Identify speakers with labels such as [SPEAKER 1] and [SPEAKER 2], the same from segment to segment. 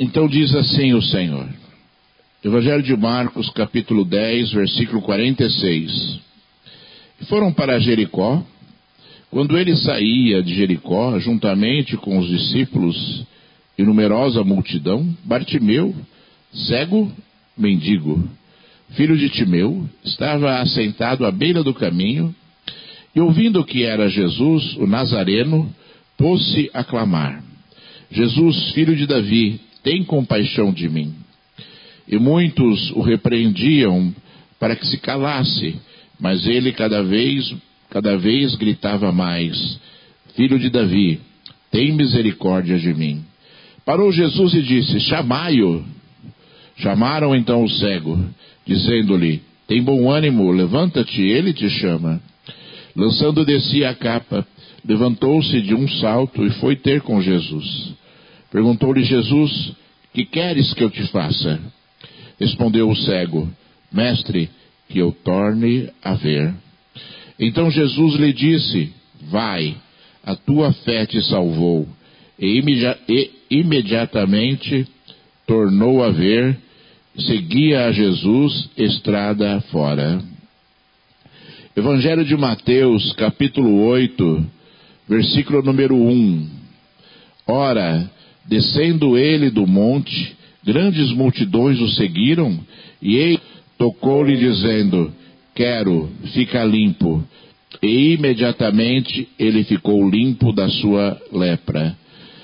[SPEAKER 1] Então diz assim o Senhor. Evangelho de Marcos, capítulo 10, versículo 46. Foram para Jericó. Quando ele saía de Jericó, juntamente com os discípulos e numerosa multidão, Bartimeu, cego, mendigo, filho de Timeu, estava assentado à beira do caminho, e ouvindo que era Jesus, o Nazareno, pôs-se a clamar: Jesus, filho de Davi, tem compaixão de mim. E muitos o repreendiam para que se calasse, mas ele cada vez gritava mais: Filho de Davi, tem misericórdia de mim. Parou Jesus e disse: Chamai-o. Chamaram então o cego, dizendo-lhe: Tem bom ânimo, levanta-te, ele te chama. Lançando de si a capa, levantou-se de um salto e foi ter com Jesus. Perguntou-lhe Jesus: Que queres que eu te faça? Respondeu o cego: Mestre, que eu torne a ver. Então Jesus lhe disse: Vai, a tua fé te salvou. E imediatamente tornou a ver, seguia a Jesus estrada fora. Evangelho de Mateus, capítulo 8, versículo número 1. Ora, descendo ele do monte, grandes multidões o seguiram, e ele tocou-lhe dizendo: Quero, fica limpo. E imediatamente ele ficou limpo da sua lepra.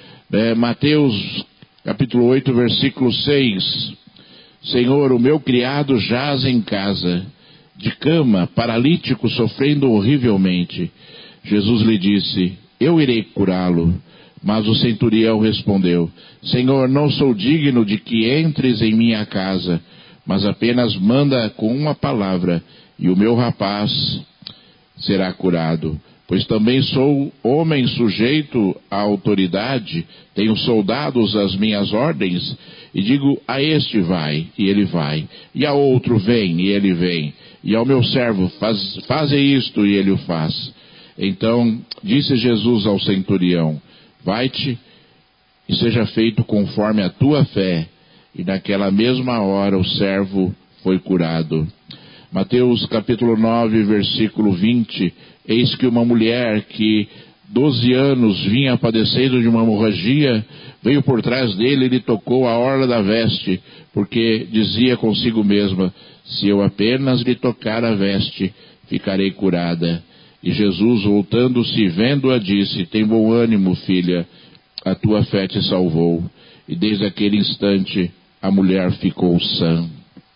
[SPEAKER 1] Mateus, capítulo 8, versículo 6. Senhor, o meu criado jaz em casa, de cama, paralítico, sofrendo horrivelmente. Jesus lhe disse: Eu irei curá-lo. Mas o centurião respondeu: Senhor, não sou digno de que entres em minha casa, mas apenas manda com uma palavra, e o meu rapaz será curado. Pois também sou homem sujeito à autoridade, tenho soldados às minhas ordens, e digo a este vai, e ele vai, e a outro vem, e ele vem, e ao meu servo faze isto, e ele o faz. Então disse Jesus ao centurião: Vai-te e seja feito conforme a tua fé. E naquela mesma hora o servo foi curado. Mateus capítulo 9, versículo 20. Eis que uma mulher que 12 anos vinha padecendo de uma hemorragia, veio por trás dele e lhe tocou a orla da veste, porque dizia consigo mesma: se eu apenas lhe tocar a veste, ficarei curada. E Jesus, voltando-se e vendo-a, disse: Tem bom ânimo, filha, a tua fé te salvou. E desde aquele instante a mulher ficou sã.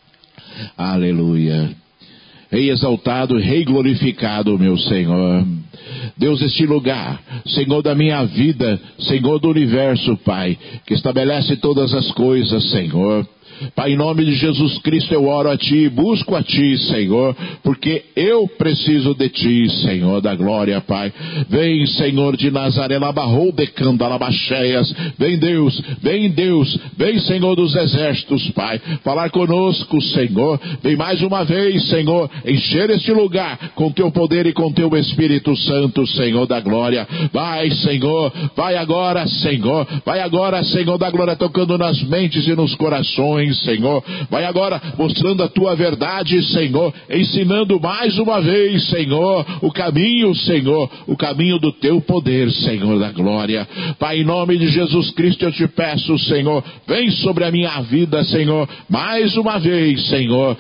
[SPEAKER 1] Aleluia. Rei exaltado, Rei glorificado, meu Senhor. Deus, este lugar, Senhor da minha vida, Senhor do universo, Pai, que estabelece todas as coisas, Senhor. Pai, em nome de Jesus Cristo eu oro a Ti, busco a Ti, Senhor, porque eu preciso de Ti, Senhor da glória, Pai. Vem, Senhor de Nazaré, labarrou decanda, labacheias. Vem Deus, vem Senhor dos exércitos, Pai, falar conosco, Senhor. Vem mais uma vez, Senhor, encher este lugar com Teu poder e com Teu Espírito Santo, Senhor da glória. Vai, Senhor, vai agora, Senhor da glória, tocando nas mentes e nos corações, Senhor. Vai agora mostrando a Tua verdade, Senhor, ensinando mais uma vez, Senhor, o caminho, Senhor, o caminho do Teu poder, Senhor da glória. Pai, em nome de Jesus Cristo eu te peço, Senhor, vem sobre a minha vida, Senhor, mais uma vez, Senhor,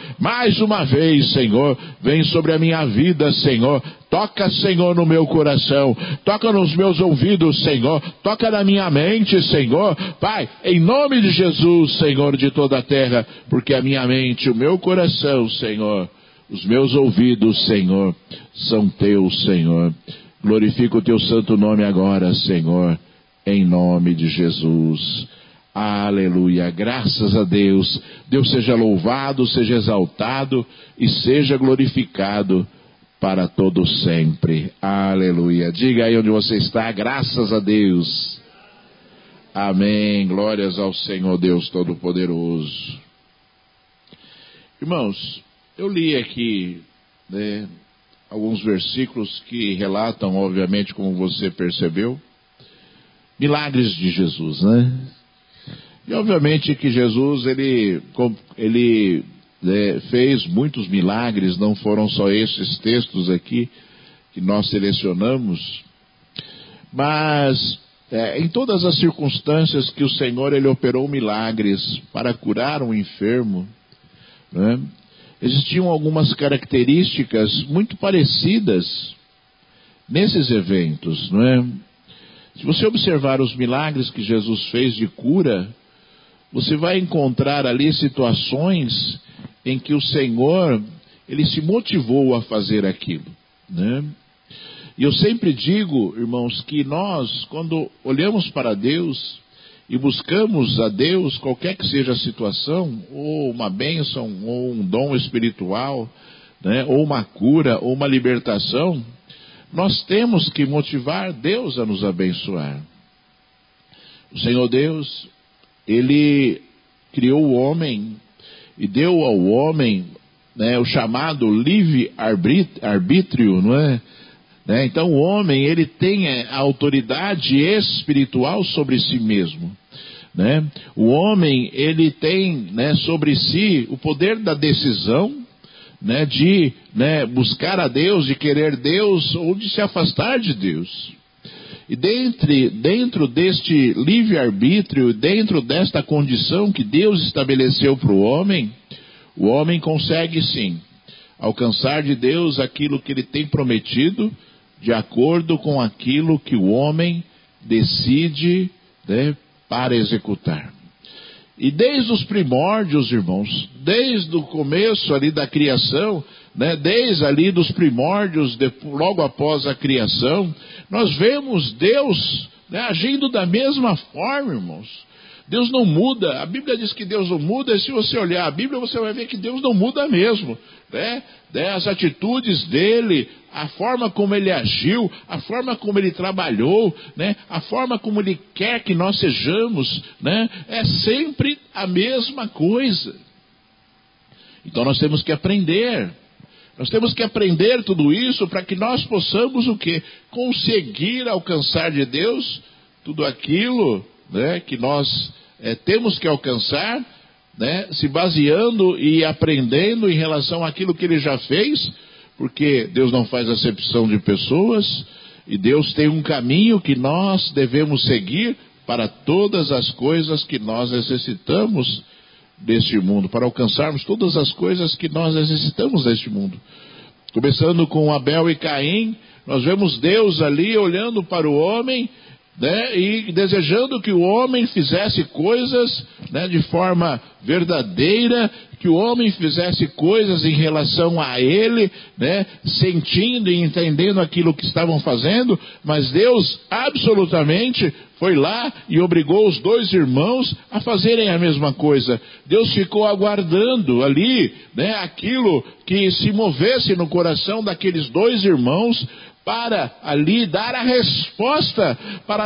[SPEAKER 1] vem sobre a minha vida, Senhor. Toca, Senhor, no meu coração, toca nos meus ouvidos, Senhor, toca na minha mente, Senhor. Pai, em nome de Jesus, Senhor de toda a terra, porque a minha mente, o meu coração, Senhor, os meus ouvidos, Senhor, são Teus, Senhor. Glorifica o Teu santo nome agora, Senhor, em nome de Jesus. Aleluia, graças a Deus. Deus seja louvado, seja exaltado e seja glorificado para todo sempre. Aleluia. Diga aí onde você está, graças a Deus. Amém. Glórias ao Senhor Deus Todo-Poderoso. Irmãos, eu li aqui, alguns versículos que relatam, obviamente, como você percebeu, milagres de Jesus, E obviamente que Jesus, ele fez muitos milagres, não foram só esses textos aqui que nós selecionamos, mas em todas as circunstâncias que o Senhor ele operou milagres para curar um enfermo, né, existiam algumas características muito parecidas nesses eventos, não é? Se você observar os milagres que Jesus fez de cura, você vai encontrar ali situações em que o Senhor, ele se motivou a fazer aquilo, né? E eu sempre digo, irmãos, que nós, quando olhamos para Deus e buscamos a Deus, qualquer que seja a situação, ou uma bênção, ou um dom espiritual, né, ou uma cura, ou uma libertação, nós temos que motivar Deus a nos abençoar. O Senhor Deus, Ele criou o homem e deu ao homem, né, o chamado livre-arbítrio, não é? Então o homem, ele tem a autoridade espiritual sobre si mesmo, né? O homem, ele tem, né, sobre si o poder da decisão, né, de, né, buscar a Deus, de querer Deus ou de se afastar de Deus. E dentro deste livre-arbítrio, dentro desta condição que Deus estabeleceu para o homem consegue sim alcançar de Deus aquilo que ele tem prometido, de acordo com aquilo que o homem decide, né, para executar. E desde os primórdios, irmãos, desde o começo ali da criação, né, desde ali dos primórdios, logo após a criação, nós vemos Deus, né, agindo da mesma forma, irmãos. Deus não muda. A Bíblia diz que Deus não muda, e se você olhar a Bíblia, você vai ver que Deus não muda mesmo, né? As atitudes dele, a forma como ele agiu, a forma como ele trabalhou, né? A forma como ele quer que nós sejamos, né? É sempre a mesma coisa. Então nós temos que aprender. Nós temos que aprender tudo isso para que nós possamos o quê? Conseguir alcançar de Deus tudo aquilo, né, que nós temos que alcançar, né, se baseando e aprendendo em relação àquilo que Ele já fez, porque Deus não faz acepção de pessoas, e Deus tem um caminho que nós devemos seguir para todas as coisas que nós necessitamos deste mundo, para alcançarmos todas as coisas que nós necessitamos deste mundo. Começando com Abel e Caim, nós vemos Deus ali olhando para o homem, né, e desejando que o homem fizesse coisas, né, de forma verdadeira, que o homem fizesse coisas em relação a ele, né, sentindo e entendendo aquilo que estavam fazendo, mas Deus absolutamente foi lá e obrigou os dois irmãos a fazerem a mesma coisa. Deus ficou aguardando ali, né, aquilo que se movesse no coração daqueles dois irmãos, para ali dar a resposta, para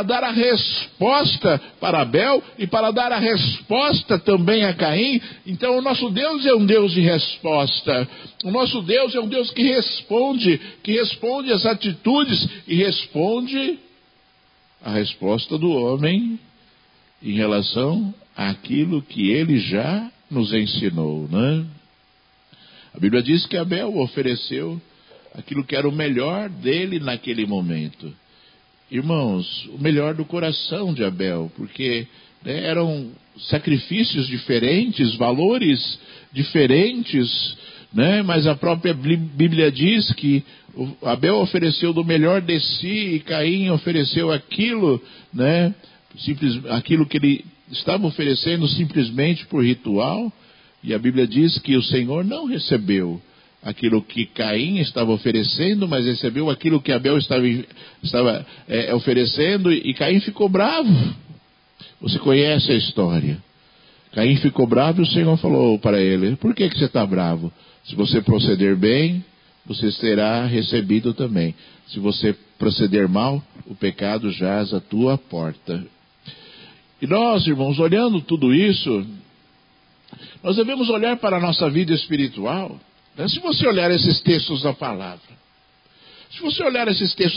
[SPEAKER 1] Abel e para dar a resposta também a Caim. Então o nosso Deus é um Deus de resposta. O nosso Deus é um Deus que responde às atitudes e responde a resposta do homem em relação àquilo que ele já nos ensinou, né? A Bíblia diz que Abel ofereceu aquilo que era o melhor dele naquele momento. Irmãos, o melhor do coração de Abel, porque, né, eram sacrifícios diferentes, valores diferentes, né, mas a própria Bíblia diz que Abel ofereceu do melhor de si e Caim ofereceu aquilo, né, aquilo que ele estava oferecendo simplesmente por ritual, e a Bíblia diz que o Senhor não recebeu aquilo que Caim estava oferecendo, mas recebeu aquilo que Abel estava oferecendo, e Caim ficou bravo. Você conhece a história. Caim ficou bravo e o Senhor falou para ele: por que você está bravo? Se você proceder bem, você será recebido também. Se você proceder mal, o pecado jaz à tua porta. E nós, irmãos, olhando tudo isso, nós devemos olhar para a nossa vida espiritual. Se você olhar esses textos da palavra,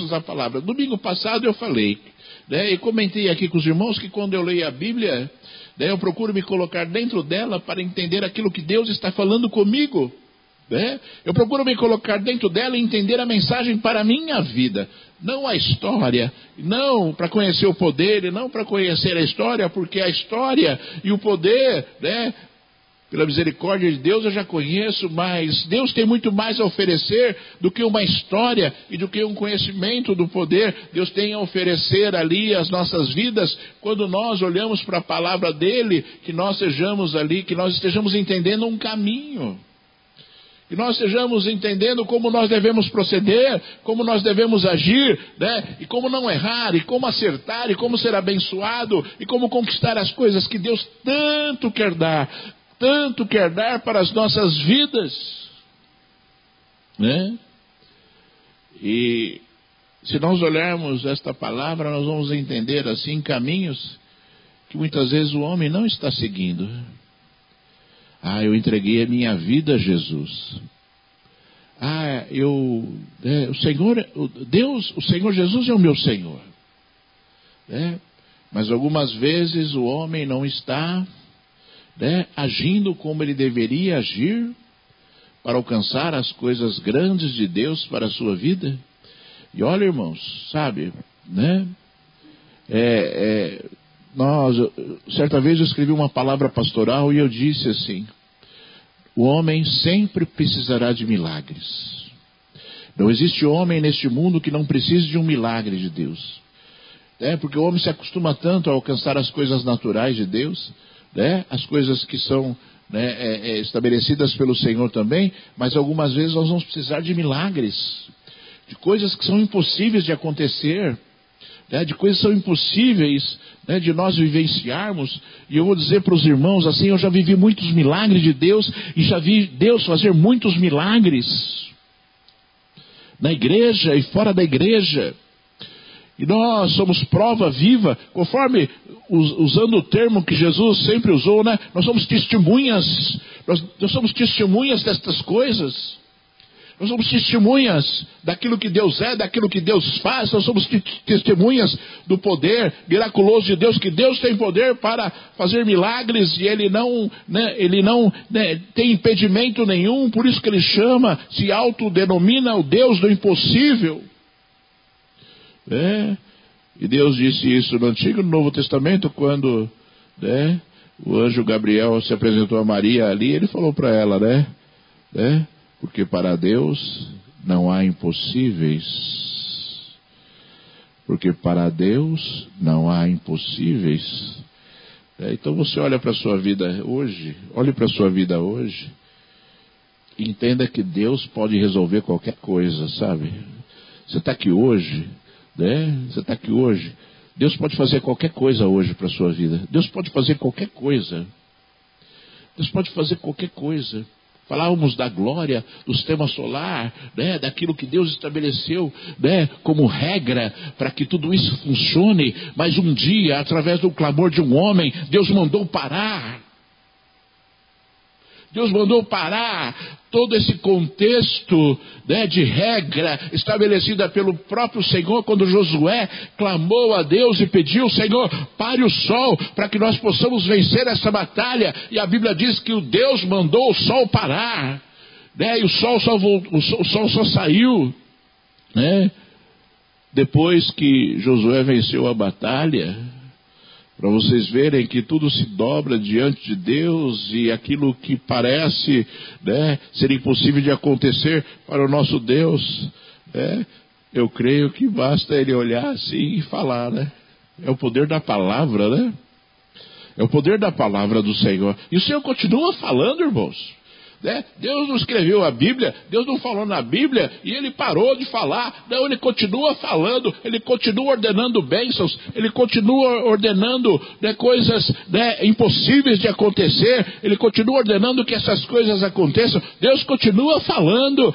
[SPEAKER 1] domingo passado eu falei, né, e comentei aqui com os irmãos que quando eu leio a Bíblia, Daí eu procuro me colocar dentro dela para entender aquilo que Deus está falando comigo. Eu procuro me colocar dentro dela e entender a mensagem para a minha vida, não a história, não para conhecer o poder e não para conhecer a história, porque a história e o poder, pela misericórdia de Deus eu já conheço, mas Deus tem muito mais a oferecer do que uma história e do que um conhecimento do poder. Deus tem a oferecer ali as nossas vidas, quando nós olhamos para a palavra dele, que nós sejamos ali, que nós estejamos entendendo um caminho. Que nós estejamos entendendo como nós devemos proceder, como nós devemos agir, e como não errar, e como acertar, e como ser abençoado, e como conquistar as coisas que Deus tanto quer dar para as nossas vidas. E se nós olharmos esta palavra, nós vamos entender assim caminhos que muitas vezes o homem não está seguindo. Eu entreguei a minha vida a Jesus. O Senhor Jesus é o meu Senhor. Mas algumas vezes o homem não está agindo como ele deveria agir para alcançar as coisas grandes de Deus para a sua vida. E olha, irmãos, sabe, certa vez eu escrevi uma palavra pastoral e eu disse assim: o homem sempre precisará de milagres. Não existe homem neste mundo que não precise de um milagre de Deus. Porque o homem se acostuma tanto a alcançar as coisas naturais de Deus, as coisas que são estabelecidas pelo Senhor também, mas algumas vezes nós vamos precisar de milagres, de coisas que são impossíveis de acontecer, de coisas que são impossíveis de nós vivenciarmos. E eu vou dizer para os irmãos assim: eu já vivi muitos milagres de Deus e já vi Deus fazer muitos milagres na igreja e fora da igreja. E nós somos prova viva, conforme, usando o termo que Jesus sempre usou, nós somos testemunhas, nós somos testemunhas destas coisas. Nós somos testemunhas daquilo que Deus é, daquilo que Deus faz. Nós somos testemunhas do poder miraculoso de Deus, que Deus tem poder para fazer milagres e Ele não tem impedimento nenhum. Por isso que Ele se autodenomina o Deus do impossível. E Deus disse isso no Antigo e no Novo Testamento, quando o anjo Gabriel se apresentou a Maria ali. Ele falou para ela, porque para Deus não há impossíveis. Porque para Deus não há impossíveis. Então você olha para a sua vida hoje, e entenda que Deus pode resolver qualquer coisa, sabe? Você está aqui hoje, Deus pode fazer qualquer coisa hoje para a sua vida. Deus pode fazer qualquer coisa. Falávamos da glória do sistema solar, daquilo que Deus estabeleceu, como regra para que tudo isso funcione. Mas um dia, através do clamor de um homem, Deus mandou parar. Deus mandou parar todo esse contexto de regra estabelecida pelo próprio Senhor, quando Josué clamou a Deus e pediu: Senhor, pare o sol para que nós possamos vencer essa batalha. E a Bíblia diz que o Deus mandou o sol parar, e o sol só saiu depois que Josué venceu a batalha. Para vocês verem que tudo se dobra diante de Deus, e aquilo que parece ser impossível de acontecer para o nosso Deus, eu creio que basta Ele olhar assim e falar, É o poder da palavra, É o poder da palavra do Senhor. E o Senhor continua falando, irmãos. Deus não escreveu a Bíblia, Deus não falou na Bíblia e Ele parou de falar. Não, Ele continua falando, Ele continua ordenando bênçãos, Ele continua ordenando coisas impossíveis de acontecer, Ele continua ordenando que essas coisas aconteçam. Deus continua falando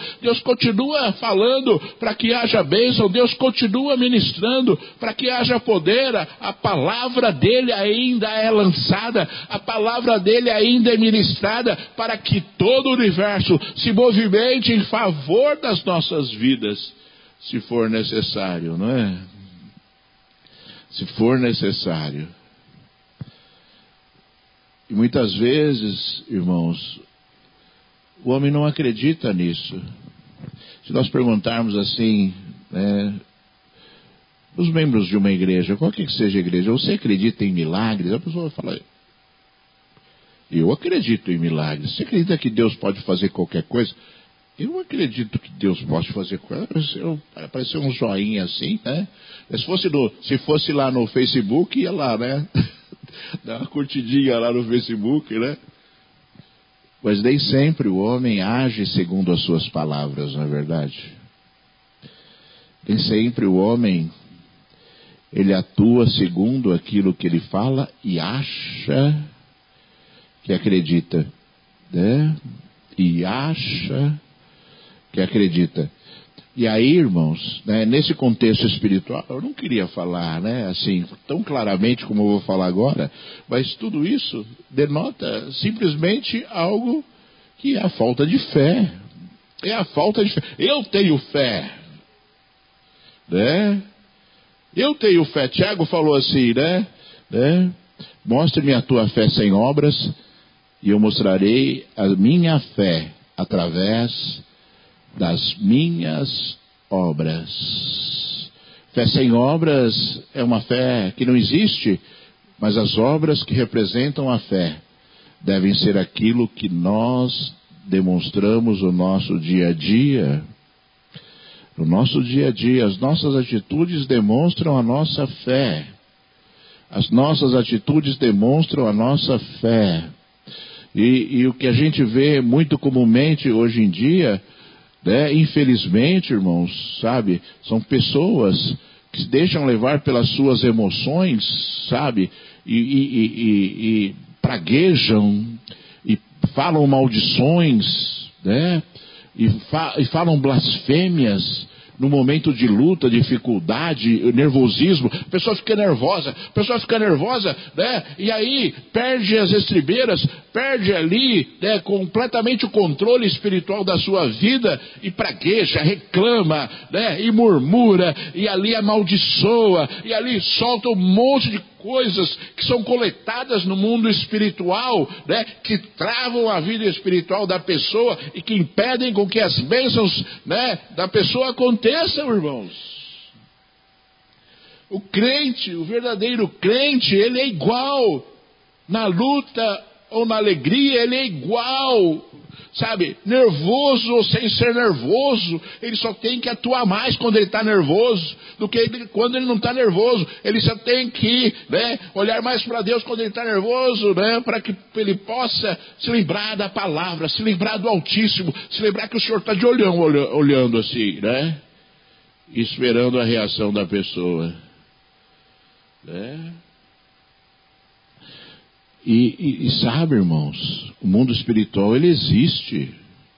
[SPEAKER 1] para que haja bênção, Deus continua ministrando para que haja poder. A palavra dEle ainda é lançada, a palavra dEle ainda é ministrada, para que todo o universo se movimente em favor das nossas vidas, se for necessário, não é? Se for necessário. E muitas vezes, irmãos, o homem não acredita nisso. Se nós perguntarmos assim, né, os membros de uma igreja, qualquer que seja a igreja, você acredita em milagres? A pessoa vai falar, eu acredito em milagres. Você acredita que Deus pode fazer qualquer coisa? Eu acredito que Deus pode fazer coisa. Apareceu um joinha assim, né? Se fosse lá no Facebook, ia lá, né? Dá uma curtidinha lá no Facebook, né? Mas nem sempre o homem age segundo as suas palavras, não é verdade? Nem sempre o homem, ele atua segundo aquilo que ele fala e acha que acredita, né? E acha que acredita. E aí, irmãos, né, nesse contexto espiritual, eu não queria falar, né, assim, tão claramente como eu vou falar agora, mas tudo isso denota simplesmente algo que é a falta de fé. É a falta de fé. Eu tenho fé, né? Eu tenho fé. Tiago falou assim, né? Mostre-me a tua fé sem obras e eu mostrarei a minha fé através das minhas obras. Fé sem obras é uma fé que não existe, mas as obras que representam a fé devem ser aquilo que nós demonstramos no nosso dia a dia. No nosso dia a dia, as nossas atitudes demonstram a nossa fé. As nossas atitudes demonstram a nossa fé. E o que a gente vê muito comumente hoje em dia, né, infelizmente, irmãos, sabe, são pessoas que se deixam levar pelas suas emoções, sabe, e praguejam, e falam maldições, né, e falam blasfêmias no momento de luta, dificuldade, nervosismo. A pessoa fica nervosa, né? E aí perde as estribeiras, perde ali, né, completamente o controle espiritual da sua vida e pragueja, reclama, né, e murmura, e ali amaldiçoa, e ali solta um monte de coisas que são coletadas no mundo espiritual, né, que travam a vida espiritual da pessoa e que impedem com que as bênçãos, né, da pessoa aconteçam, irmãos. O crente, o verdadeiro crente, ele é igual na luta ou na alegria, ele é igual, sabe, nervoso ou sem ser nervoso. Ele só tem que atuar mais quando ele está nervoso do que quando ele não está nervoso. Ele só tem que, né, olhar mais para Deus quando ele está nervoso, né, para que ele possa se lembrar da palavra, se lembrar do Altíssimo, se lembrar que o Senhor está de olhando assim, né, esperando a reação da pessoa, né? E sabe, irmãos, o mundo espiritual, ele existe.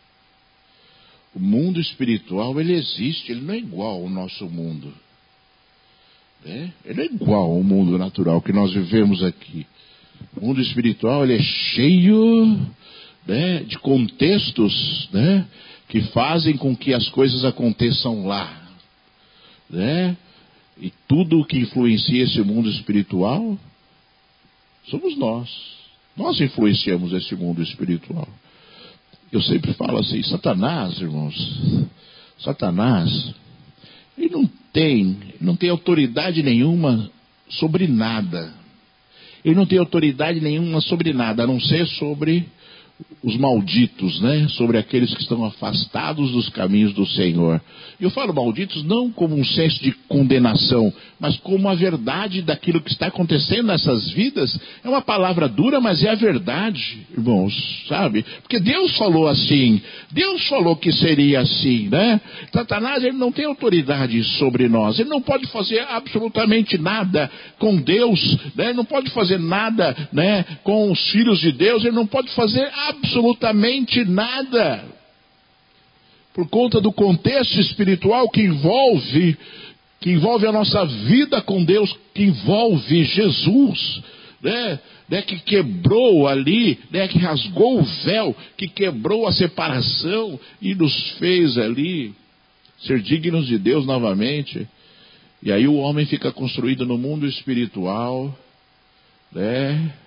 [SPEAKER 1] O mundo espiritual, ele existe. Ele não é igual ao nosso mundo, né? Ele não é igual ao mundo natural que nós vivemos aqui. O mundo espiritual, ele é cheio, né, de contextos, né, que fazem com que as coisas aconteçam lá, né? E tudo o que influencia esse mundo espiritual somos nós. Nós influenciamos esse mundo espiritual. Eu sempre falo assim, Satanás, irmãos, Satanás, ele não tem autoridade nenhuma sobre nada. Ele não tem autoridade nenhuma sobre nada, a não ser sobre os malditos, né? Sobre aqueles que estão afastados dos caminhos do Senhor. Eu falo malditos não como um senso de condenação, mas como a verdade daquilo que está acontecendo nessas vidas. É uma palavra dura, mas é a verdade, irmãos, sabe? Porque Deus falou assim, Deus falou que seria assim, né? Satanás, ele não tem autoridade sobre nós, ele não pode fazer absolutamente nada com Deus, né? Ele não pode fazer nada, né, com os filhos de Deus, ele não pode fazer absolutamente nada, por conta do contexto espiritual que envolve a nossa vida com Deus, que envolve Jesus, né, que quebrou ali, né, que rasgou o véu, que quebrou a separação e nos fez ali ser dignos de Deus novamente. E aí o homem fica construído no mundo espiritual, né,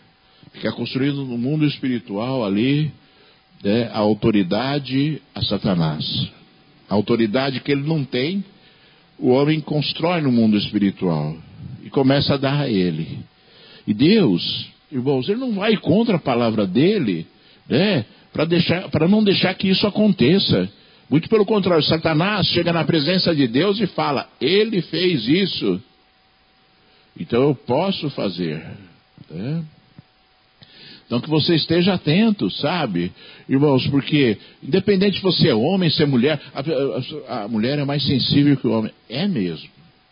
[SPEAKER 1] fica construindo no mundo espiritual ali, né, a autoridade a Satanás. A autoridade que ele não tem, o homem constrói no mundo espiritual e começa a dar a ele. E Deus, irmãos, ele não vai contra a palavra dele, né, para não deixar que isso aconteça. Muito pelo contrário, Satanás chega na presença de Deus e fala: ele fez isso, então eu posso fazer, né? Então que você esteja atento, sabe, irmãos, porque independente se você é homem, se é mulher, a mulher é mais sensível que o homem. É mesmo.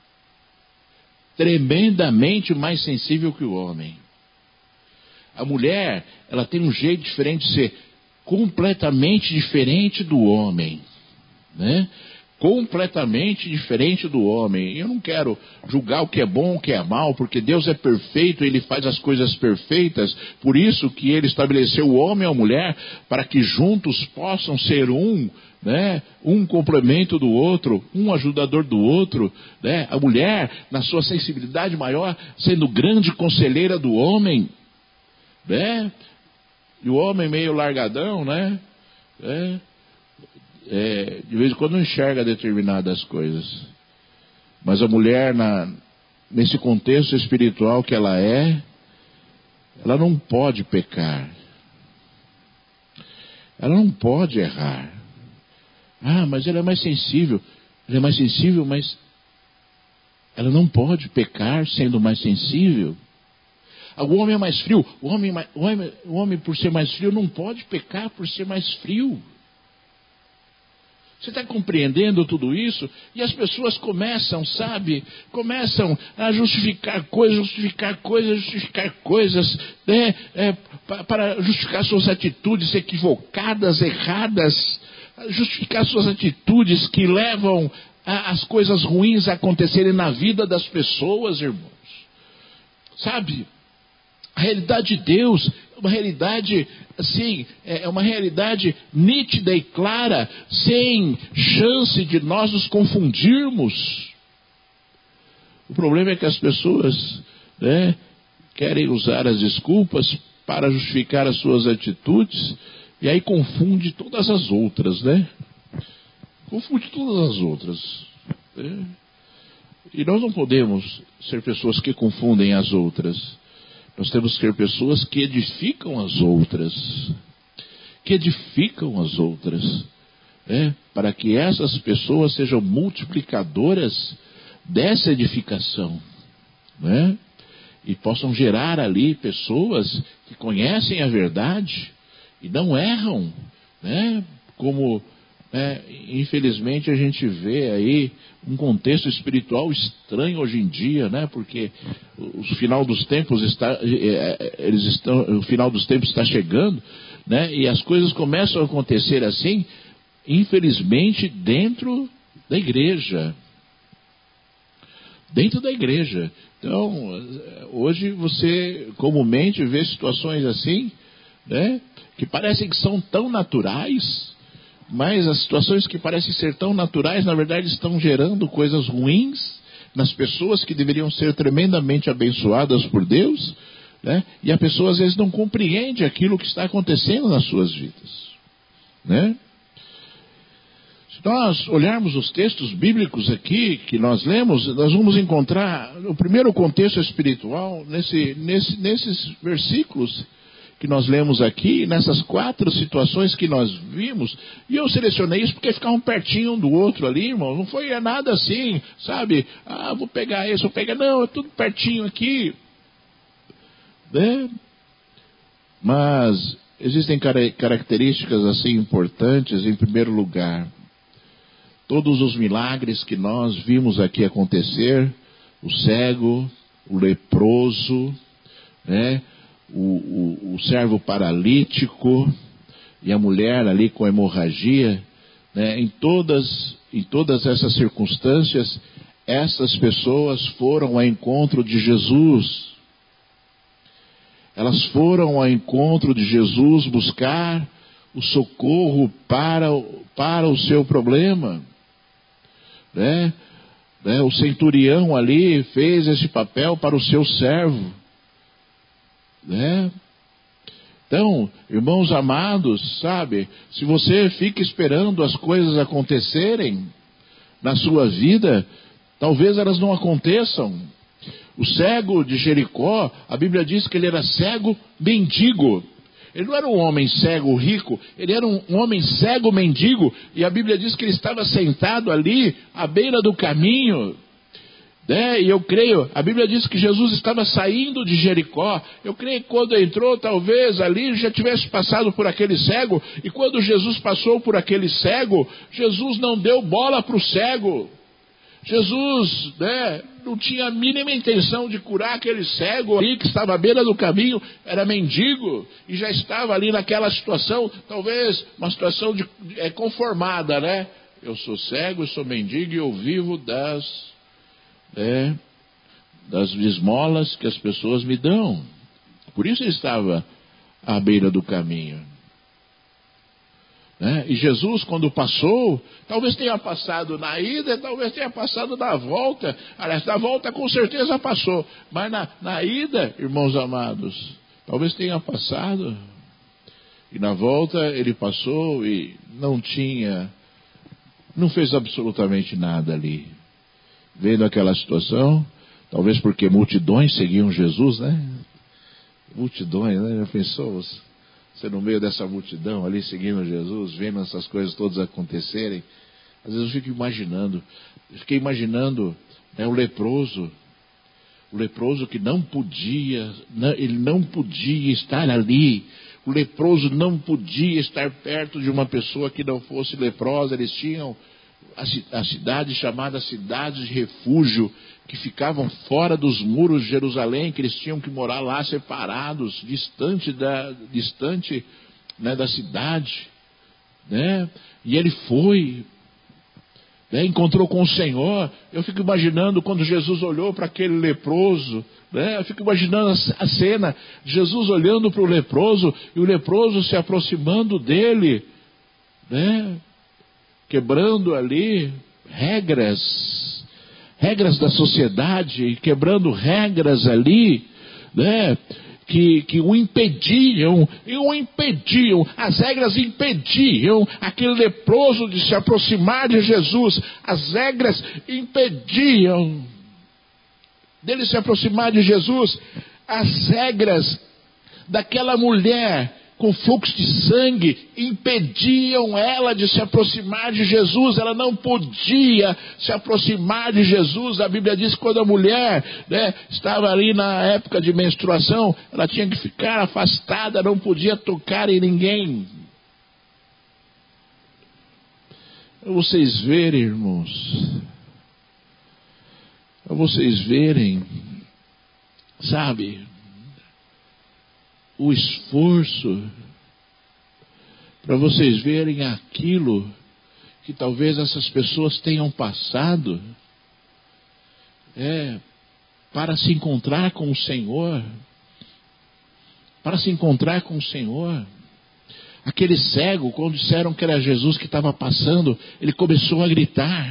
[SPEAKER 1] Tremendamente mais sensível que o homem. A mulher, ela tem um jeito diferente de ser, completamente diferente do homem, né? Completamente diferente do homem. Eu não quero julgar o que é bom, o que é mal, porque Deus é perfeito, Ele faz as coisas perfeitas. Por isso que Ele estabeleceu o homem e a mulher, para que juntos possam ser um, né? Um complemento do outro, um ajudador do outro, né? A mulher, na sua sensibilidade maior, sendo grande conselheira do homem, né? E o homem meio largadão, né? De vez em quando não enxerga determinadas coisas. Mas a mulher, nesse contexto espiritual que ela não pode pecar. Ela não pode errar. Ah, mas ela é mais sensível. Ela é mais sensível, mas ela não pode pecar sendo mais sensível. O homem é mais frio. O homem, por ser mais frio, não pode pecar por ser mais frio. Você está compreendendo tudo isso? E as pessoas começam, sabe? Começam a justificar coisas, né? Para justificar suas atitudes equivocadas, erradas, justificar suas atitudes que levam as coisas ruins a acontecerem na vida das pessoas, irmãos. Sabe? A realidade de Deus é uma realidade, assim, é uma realidade nítida e clara, sem chance de nós nos confundirmos. O problema é que as pessoas, né, querem usar as desculpas para justificar as suas atitudes, e aí confunde todas as outras, né? Confunde todas as outras, né? E nós não podemos ser pessoas que confundem as outras. Nós temos que ser pessoas que edificam as outras. Que edificam as outras. Para que essas pessoas sejam multiplicadoras dessa edificação. Né? E possam gerar ali pessoas que conhecem a verdade e não erram. Né? Como, infelizmente, a gente vê aí um contexto espiritual estranho hoje em dia, né? Porque o final dos tempos o final dos tempos está chegando, né? E as coisas começam a acontecer assim, infelizmente, dentro da igreja. Dentro da igreja. Então, hoje você comumente vê situações assim, né? Que parecem que são tão naturais, mas as situações que parecem ser tão naturais, na verdade, estão gerando coisas ruins nas pessoas que deveriam ser tremendamente abençoadas por Deus, né? E a pessoa às vezes não compreende aquilo que está acontecendo nas suas vidas, né? Se nós olharmos os textos bíblicos aqui que nós lemos, nós vamos encontrar o primeiro contexto espiritual nesses versículos que nós lemos aqui, nessas 4 situações que nós vimos. E eu selecionei isso porque ficavam pertinho um do outro ali, irmão. Não foi nada assim, sabe? Ah, vou pegar esse, vou pegar... Não, é tudo pertinho aqui, né? Mas existem características assim importantes. Em primeiro lugar, todos os milagres que nós vimos aqui acontecer, o cego, o leproso, né? O servo paralítico e a mulher ali com hemorragia, né? Em todas essas circunstâncias, essas pessoas foram ao encontro de Jesus. Elas foram ao encontro de Jesus buscar o socorro para o seu problema, né? O centurião ali fez esse papel para o seu servo, né? Então, irmãos amados, sabe, se você fica esperando as coisas acontecerem na sua vida, talvez elas não aconteçam. O cego de Jericó, a Bíblia diz que ele era cego mendigo. Ele não era um homem cego rico, ele era um homem cego mendigo, e a Bíblia diz que ele estava sentado ali, à beira do caminho. E eu creio, a Bíblia diz que Jesus estava saindo de Jericó. Eu creio que quando entrou, talvez ali já tivesse passado por aquele cego. E quando Jesus passou por aquele cego, Jesus não deu bola para o cego. Jesus, não tinha a mínima intenção de curar aquele cego ali que estava à beira do caminho, era mendigo e já estava ali naquela situação, talvez uma situação conformada, né? Eu sou cego, eu sou mendigo e eu vivo das esmolas que as pessoas me dão. Por isso ele estava à beira do caminho. E Jesus, quando passou, talvez tenha passado na ida, talvez tenha passado na volta. Aliás, na volta com certeza passou, mas na ida, irmãos amados, talvez tenha passado. E na volta ele passou e não fez absolutamente nada ali. Vendo aquela situação, talvez porque multidões seguiam Jesus, Multidões, Já pensou? Você no meio dessa multidão ali seguindo Jesus, vendo essas coisas todas acontecerem. Às vezes eu fiquei imaginando o leproso que não podia, ele não podia estar ali. O leproso não podia estar perto de uma pessoa que não fosse leprosa. Eles tinham a cidade chamada Cidade de Refúgio, que ficavam fora dos muros de Jerusalém, que eles tinham que morar lá separados, distante da cidade, E ele foi, encontrou com o Senhor. Eu fico imaginando quando Jesus olhou para aquele leproso, Eu fico imaginando a cena, Jesus olhando para o leproso e o leproso se aproximando dele, quebrando ali regras da sociedade, quebrando regras ali, que o impediam, as regras impediam aquele leproso de se aproximar de Jesus, as regras impediam dele se aproximar de Jesus, as regras daquela mulher com fluxo de sangue impediam ela de se aproximar de Jesus. Ela não podia se aproximar de Jesus. A Bíblia diz que quando a mulher estava ali na época de menstruação, ela tinha que ficar afastada, não podia tocar em ninguém. Para vocês verem, irmãos, para vocês verem, sabe, o esforço, para vocês verem aquilo que talvez essas pessoas tenham passado, para se encontrar com o Senhor, Aquele cego, quando disseram que era Jesus que estava passando, ele começou a gritar.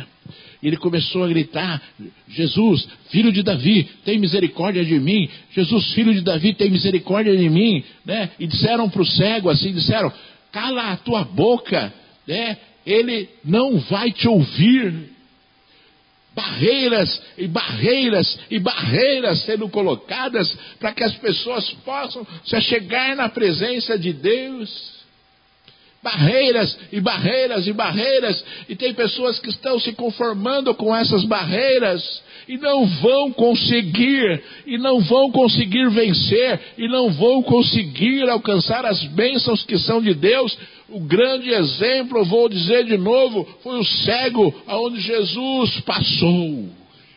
[SPEAKER 1] Jesus, filho de Davi, tem misericórdia de mim. Jesus, filho de Davi, tem misericórdia de mim. E disseram para o cego assim, cala a tua boca, ele não vai te ouvir. Barreiras e barreiras e barreiras sendo colocadas para que as pessoas possam se achegar na presença de Deus. Barreiras e barreiras e barreiras, e tem pessoas que estão se conformando com essas barreiras e não vão conseguir vencer, e não vão conseguir alcançar as bênçãos que são de Deus. O grande exemplo, vou dizer de novo, foi o cego aonde Jesus passou.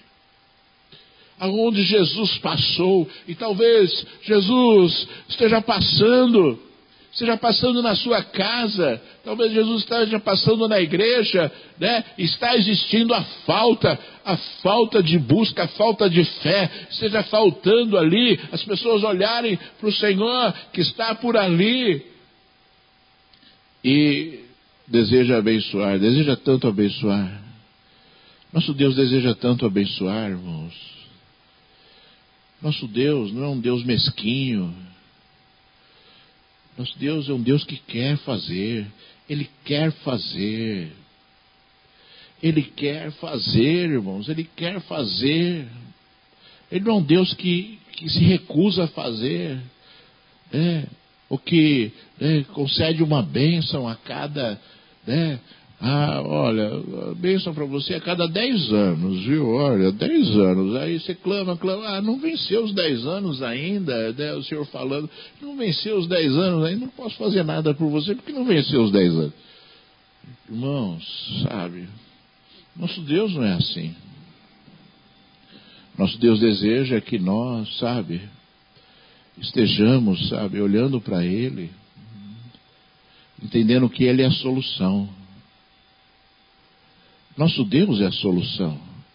[SPEAKER 1] E talvez Jesus esteja passando na sua casa, talvez Jesus esteja passando na igreja, está existindo a falta de busca, a falta de fé, esteja faltando ali, as pessoas olharem para o Senhor que está por ali, e deseja tanto abençoar. Nosso Deus deseja tanto abençoar, irmãos. Nosso Deus não é um Deus mesquinho. Nosso Deus é um Deus que quer fazer. Ele quer fazer. Ele quer fazer, irmãos. Ele quer fazer. Ele não é um Deus que se recusa a fazer. Ou que concede uma bênção a cada... olha, a bênção para você a cada 10 anos, viu? Olha, 10 anos. Aí você clama. Não venceu os 10 anos ainda, né? O Senhor falando, não venceu os 10 anos ainda, não posso fazer nada por você, porque não venceu os 10 anos. Irmãos, sabe, nosso Deus não é assim. Nosso Deus deseja que nós, sabe, estejamos, sabe, olhando para Ele, entendendo que Ele é a solução. Nosso Deus é a solução.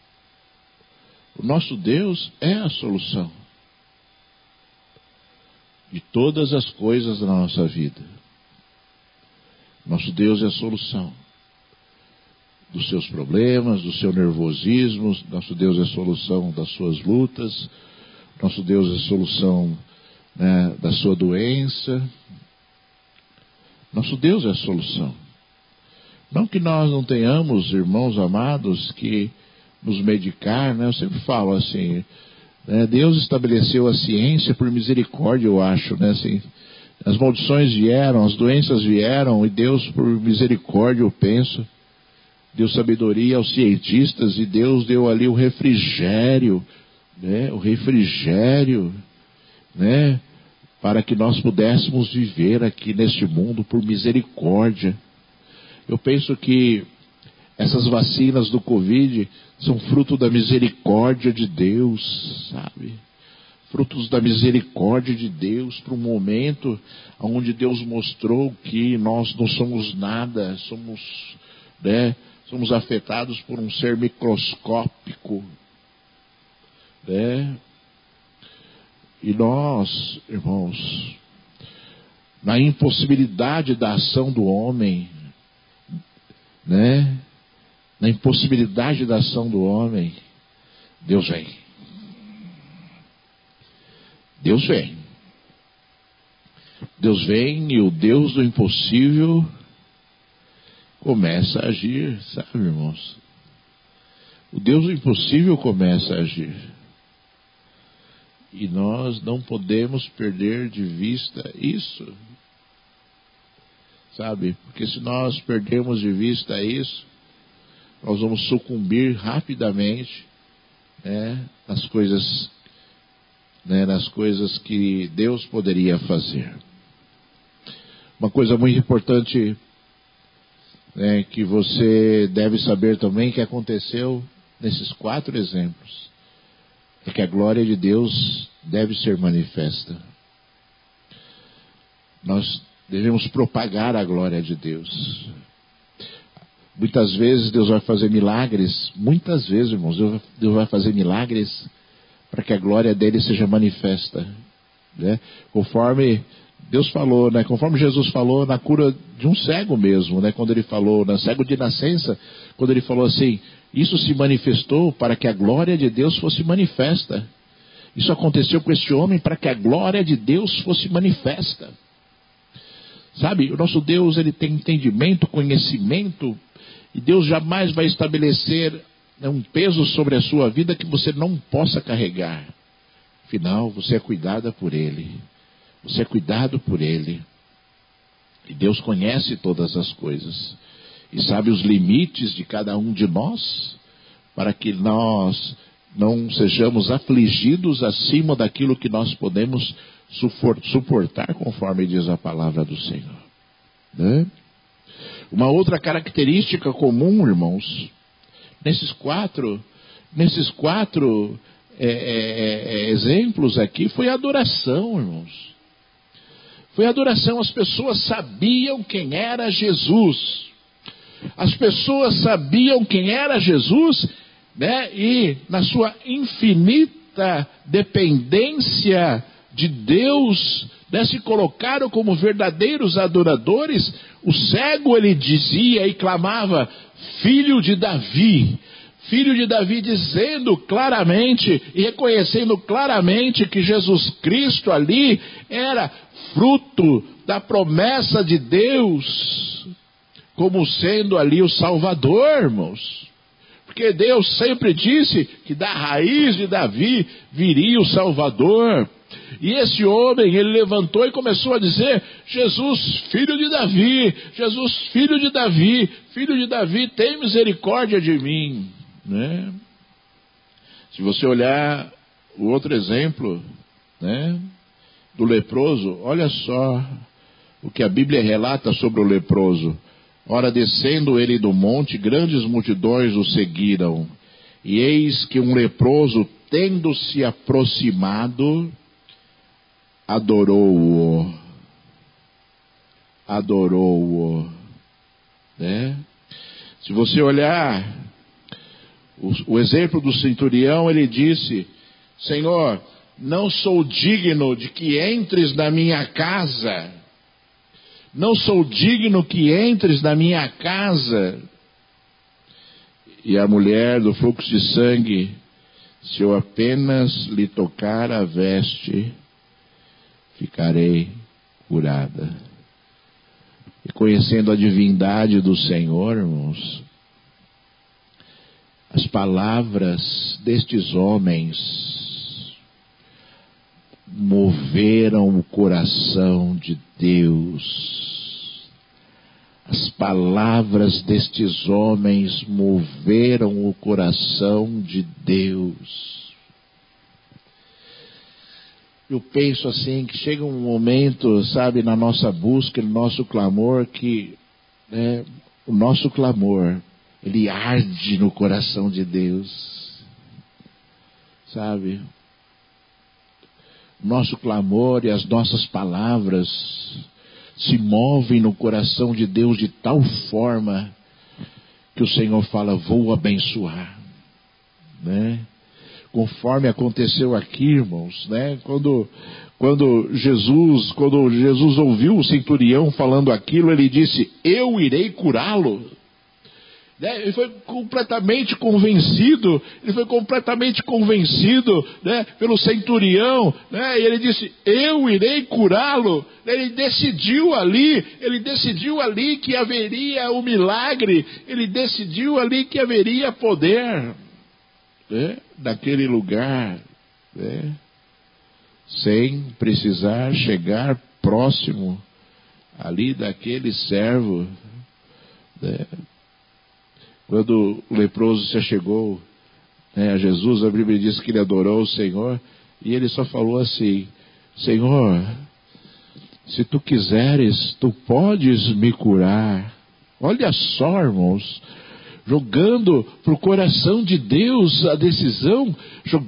[SPEAKER 1] O nosso Deus é a solução de todas as coisas da nossa vida. Nosso Deus é a solução dos seus problemas, do seu nervosismo. Nosso Deus é a solução das suas lutas. Nosso Deus é a solução, né, da sua doença. Nosso Deus é a solução. Não que nós não tenhamos, irmãos amados, que nos medicar, né? Eu sempre falo assim, né? Deus estabeleceu a ciência por misericórdia, eu acho, né? Assim, as maldições vieram, as doenças vieram, e Deus, por misericórdia, eu penso, deu sabedoria aos cientistas, e Deus deu ali o refrigério, né? O refrigério, né? Para que nós pudéssemos viver aqui neste mundo por misericórdia. Eu penso que essas vacinas do Covid são fruto da misericórdia de Deus, sabe? Frutos da misericórdia de Deus, para um momento onde Deus mostrou que nós não somos nada, somos afetados por um ser microscópico, né? E nós, irmãos, na impossibilidade da ação do homem, né? Na impossibilidade da ação do homem, Deus vem. Deus vem. Deus vem e o Deus do impossível começa a agir, sabe, irmãos? O Deus do impossível começa a agir. E nós não podemos perder de vista isso. Sabe? Porque se nós perdermos de vista isso, nós vamos sucumbir rapidamente, né, nas coisas que Deus poderia fazer. Uma coisa muito importante, né, que você deve saber também, que aconteceu nesses 4 exemplos, é que a glória de Deus deve ser manifesta. Nós devemos propagar a glória de Deus. Muitas vezes Deus vai fazer milagres, muitas vezes, irmãos, Deus vai fazer milagres para que a glória dele seja manifesta, né? Conforme Deus falou, né? Conforme Jesus falou na cura de um cego mesmo, né? Quando ele falou, cego de nascença, quando ele falou assim, isso se manifestou para que a glória de Deus fosse manifesta. Isso aconteceu com esse homem para que a glória de Deus fosse manifesta. Sabe, o nosso Deus, ele tem entendimento, conhecimento, e Deus jamais vai estabelecer, né, um peso sobre a sua vida que você não possa carregar. Afinal, você é cuidada por Ele. Você é cuidado por Ele. E Deus conhece todas as coisas. E sabe os limites de cada um de nós, para que nós não sejamos afligidos acima daquilo que nós podemos suportar, conforme diz a palavra do Senhor, né? Uma outra característica comum, irmãos, nesses quatro exemplos aqui, foi a adoração, irmãos. Foi a adoração. As pessoas sabiam quem era Jesus. As pessoas sabiam quem era Jesus, né? E na sua infinita dependência de Deus, né, se colocaram como verdadeiros adoradores. O cego, ele dizia e clamava, filho de Davi, filho de Davi, dizendo claramente e reconhecendo claramente que Jesus Cristo ali era fruto da promessa de Deus, como sendo ali o Salvador, irmãos. Porque Deus sempre disse que da raiz de Davi viria o Salvador. E esse homem, ele levantou e começou a dizer: Jesus, filho de Davi, Jesus, filho de Davi, tem misericórdia de mim, né? Se você olhar o outro exemplo, né, do leproso, olha só o que a Bíblia relata sobre o leproso. Ora, descendo ele do monte, grandes multidões o seguiram. E eis que um leproso, tendo-se aproximado, adorou-o. Né? Se você olhar o exemplo do centurião, ele disse: Senhor, não sou digno de que entres na minha casa. Não sou digno que entres na minha casa. E a mulher do fluxo de sangue: se eu apenas lhe tocar a veste, ficarei curada. E conhecendo a divindade do Senhor, irmãos, as palavras destes homens moveram o coração de Deus. As palavras destes homens moveram o coração de Deus. Eu penso assim, que chega um momento, sabe, na nossa busca, no nosso clamor, que o nosso clamor, ele arde no coração de Deus, sabe? Nosso clamor e as nossas palavras se movem no coração de Deus de tal forma que o Senhor fala: vou abençoar, né? Conforme aconteceu aqui, irmãos, né? Quando Jesus ouviu o centurião falando aquilo, ele disse: eu irei curá-lo. Ele foi completamente convencido, né, pelo centurião, né, e ele disse: eu irei curá-lo. Ele decidiu ali que haveria o milagre, ele decidiu ali que haveria poder, né, naquele lugar, né, sem precisar chegar próximo ali daquele servo, né. Quando o leproso se achegou, né, a Jesus, a Bíblia diz que ele adorou o Senhor, e ele só falou assim: Senhor, se tu quiseres, tu podes me curar. Olha só, irmãos, jogando para o coração de Deus a decisão,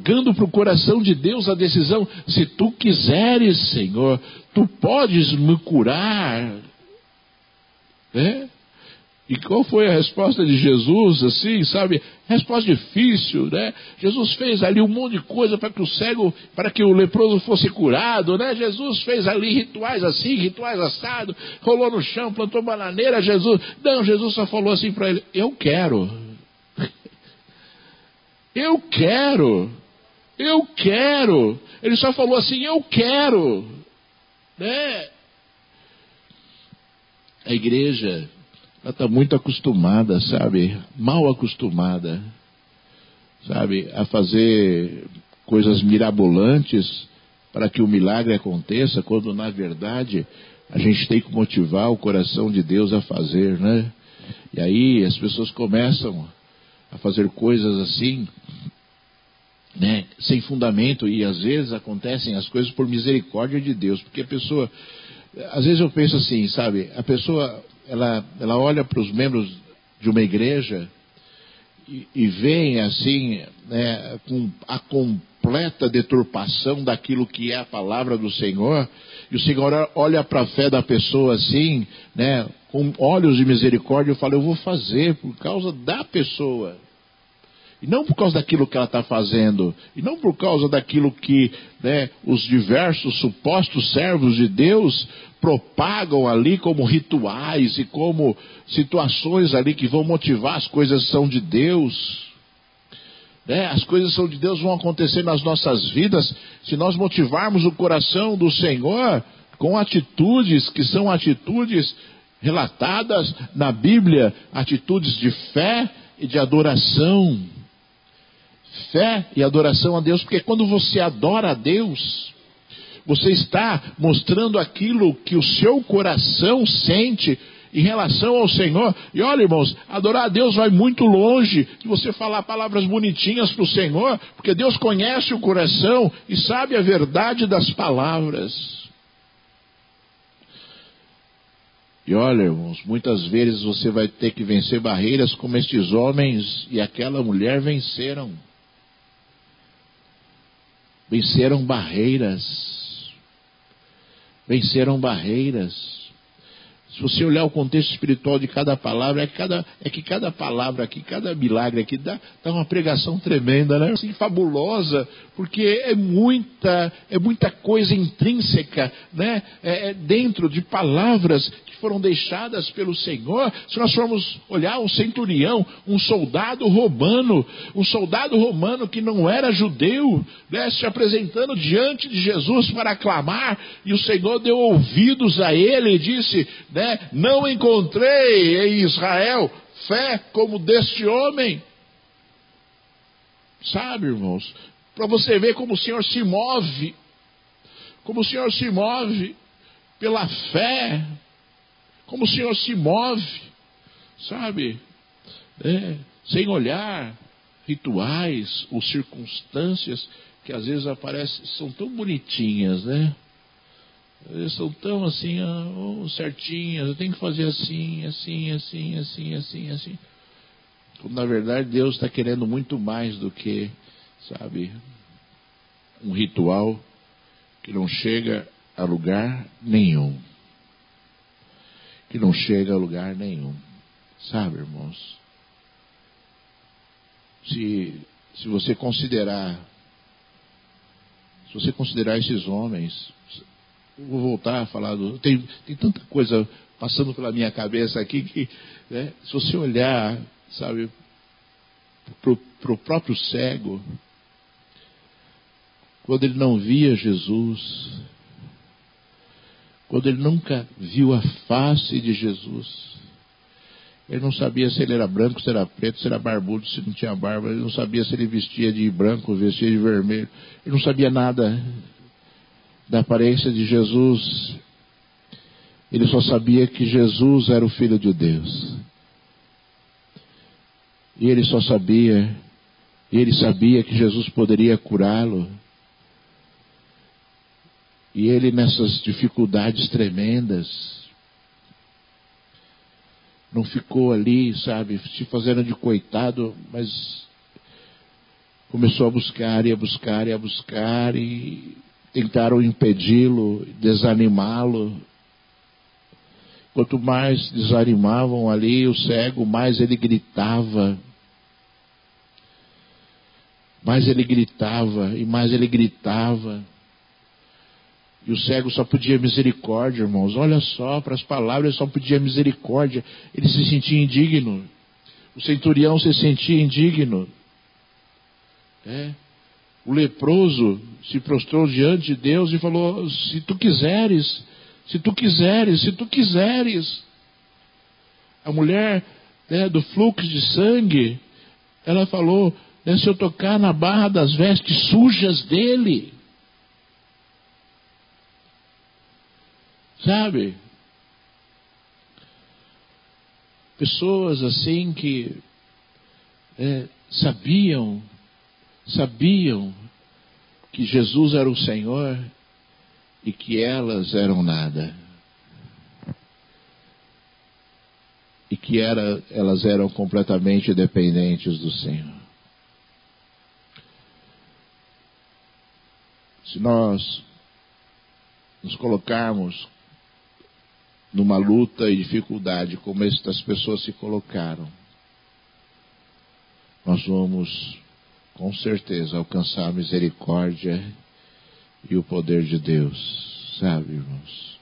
[SPEAKER 1] se tu quiseres, Senhor, tu podes me curar, né? E qual foi a resposta de Jesus, assim, sabe? Resposta difícil, né? Jesus fez ali um monte de coisa para que o leproso fosse curado, né? Jesus fez ali rituais assim, rituais assados, rolou no chão, plantou bananeira. Jesus só falou assim para ele: eu quero. Ele só falou assim: eu quero, né? A igreja, ela está muito acostumada, sabe? Mal acostumada, sabe? A fazer coisas mirabolantes para que o milagre aconteça, quando na verdade a gente tem que motivar o coração de Deus a fazer, né? E aí as pessoas começam a fazer coisas assim, né, sem fundamento, e às vezes acontecem as coisas por misericórdia de Deus, porque a pessoa, às vezes eu penso assim, sabe? A pessoa, ela olha para os membros de uma igreja e vem assim, né, com a completa deturpação daquilo que é a palavra do Senhor, e o Senhor olha para a fé da pessoa assim, né, com olhos de misericórdia, e fala: eu vou fazer por causa da pessoa, e não por causa daquilo que ela está fazendo, e não por causa daquilo que, né, os diversos supostos servos de Deus propagam ali como rituais e como situações ali que vão motivar as coisas que são de Deus. As coisas são de Deus, vão acontecer nas nossas vidas se nós motivarmos o coração do Senhor com atitudes que são atitudes relatadas na Bíblia, atitudes de fé e de adoração. Fé e adoração a Deus, porque quando você adora a Deus, você está mostrando aquilo que o seu coração sente em relação ao Senhor. E olha, irmãos, adorar a Deus vai muito longe de você falar palavras bonitinhas para o Senhor, porque Deus conhece o coração e sabe a verdade das palavras. E olha, irmãos, muitas vezes você vai ter que vencer barreiras como estes homens e aquela mulher venceram. Venceram barreiras. Venceram barreiras. Se você olhar o contexto espiritual de cada palavra, é que cada palavra aqui, cada milagre aqui dá uma pregação tremenda, né? Assim, fabulosa, porque é muita coisa intrínseca, né? Dentro de palavras que foram deixadas pelo Senhor. Se nós formos olhar um centurião, um soldado romano que não era judeu, né? Se apresentando diante de Jesus para clamar, e o Senhor deu ouvidos a ele e disse, né? Não encontrei em Israel fé como deste homem. Sabe, irmãos, para você ver como o Senhor se move, pela fé, como o Senhor se move, sabe, sem olhar rituais ou circunstâncias que às vezes aparecem, são tão bonitinhas, né? Eles são tão assim, certinhas, eu tenho que fazer assim. Quando na verdade Deus está querendo muito mais do que, sabe, um ritual que não chega a lugar nenhum. Sabe, irmãos? Se você considerar esses homens, eu vou voltar a falar tem tanta coisa passando pela minha cabeça aqui que, né, se você olhar, sabe, pro próprio cego, quando ele não via Jesus, quando ele nunca viu a face de Jesus, ele não sabia se ele era branco, se era preto, se era barbudo, se não tinha barba, ele não sabia se ele vestia de branco, vestia de vermelho, ele não sabia nada da aparência de Jesus. Ele só sabia que Jesus era o Filho de Deus. E ele sabia que Jesus poderia curá-lo. E ele, nessas dificuldades tremendas, não ficou ali, sabe, se fazendo de coitado, mas começou a buscar e tentaram impedi-lo, desanimá-lo. Quanto mais desanimavam ali o cego, mais ele gritava. E o cego só pedia misericórdia, irmãos. Olha só, para as palavras, ele só pedia misericórdia. Ele se sentia indigno. O centurião se sentia indigno. O leproso se prostrou diante de Deus e falou, se tu quiseres. A mulher, do fluxo de sangue, ela falou, se eu tocar na barra das vestes sujas dele. Sabe? Pessoas assim que sabiam que Jesus era o Senhor e que elas eram nada. E que elas eram completamente dependentes do Senhor. Se nós nos colocarmos numa luta e dificuldade como estas pessoas se colocaram, nós vamos com certeza alcançar a misericórdia e o poder de Deus, sabe, irmãos?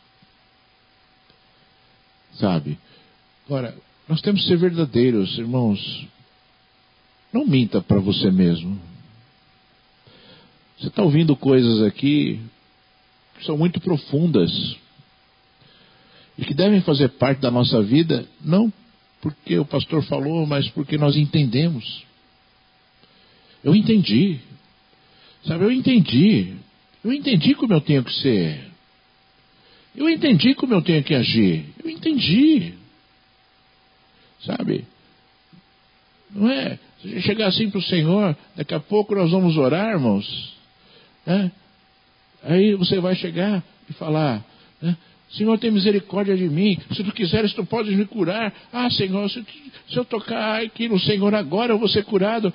[SPEAKER 1] Sabe? Agora, nós temos que ser verdadeiros, irmãos. Não minta para você mesmo. Você está ouvindo coisas aqui que são muito profundas e que devem fazer parte da nossa vida, não porque o pastor falou, mas porque nós entendemos. Eu entendi. Sabe, eu entendi como eu tenho que ser. Eu entendi como eu tenho que agir. Eu entendi. Sabe? Não é? Se a gente chegar assim para o Senhor, daqui a pouco nós vamos orar, irmãos. Né? Aí você vai chegar e falar, né? Senhor, tem misericórdia de mim. Se tu quiseres, tu podes me curar. Ah, Senhor, se eu tocar aqui no Senhor agora, eu vou ser curado.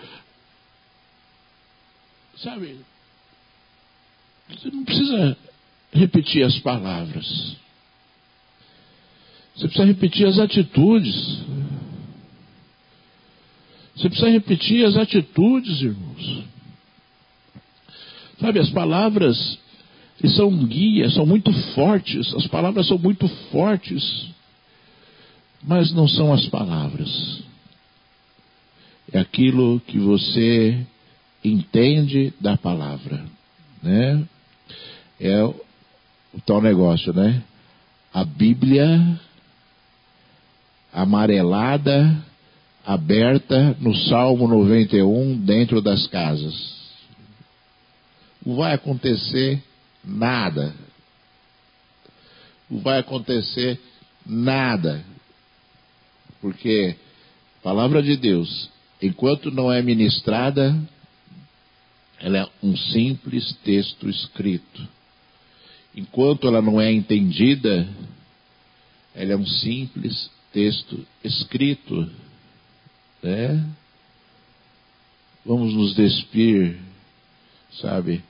[SPEAKER 1] Sabe? Você não precisa repetir as palavras. Você precisa repetir as atitudes. Você precisa repetir as atitudes, irmãos. Sabe, as palavras são um guia, são muito fortes. As palavras são muito fortes. Mas não são as palavras. É aquilo que você entende da palavra, né? É o tal negócio, né? A Bíblia amarelada, aberta no Salmo 91 dentro das casas. Não vai acontecer nada. Não vai acontecer nada. Porque a palavra de Deus, enquanto não é ministrada, ela é um simples texto escrito. Enquanto ela não é entendida, ela é um simples texto escrito. Né? Vamos nos despir, sabe,